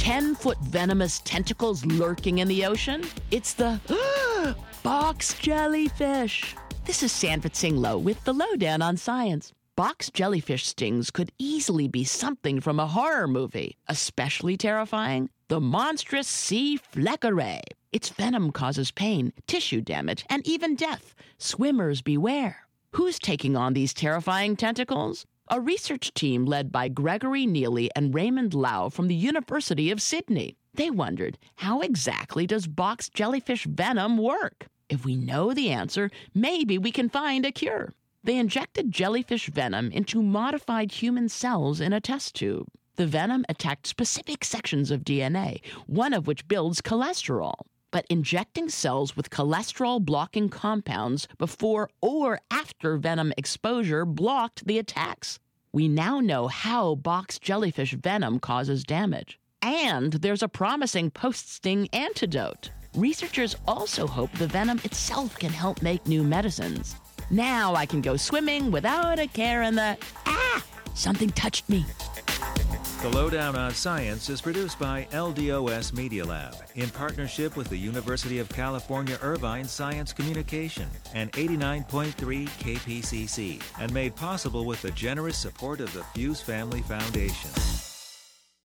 10-foot venomous tentacles lurking in the ocean? It's the box jellyfish. This is Sanford Singh Low with the Lowdown on Science. Box jellyfish stings could easily be something from a horror movie. Especially terrifying? The monstrous C. fleckerae. Its venom causes pain, tissue damage, and even death. Swimmers beware. Who's taking on these terrifying tentacles? A research team led by Gregory Neely and Raymond Lau from the University of Sydney. They wondered, how exactly does box jellyfish venom work? If we know the answer, maybe we can find a cure. They injected jellyfish venom into modified human cells in a test tube. The venom attacked specific sections of DNA, one of which builds cholesterol. But injecting cells with cholesterol-blocking compounds before or after venom exposure blocked the attacks. We now know how box jellyfish venom causes damage. And there's a promising post-sting antidote. Researchers also hope the venom itself can help make new medicines. Now I can go swimming without a care in the, something touched me. The Lowdown on Science is produced by LDOS Media Lab in partnership with the University of California Irvine Science Communication and 89.3 KPCC and made possible with the generous support of the Fuse Family Foundation.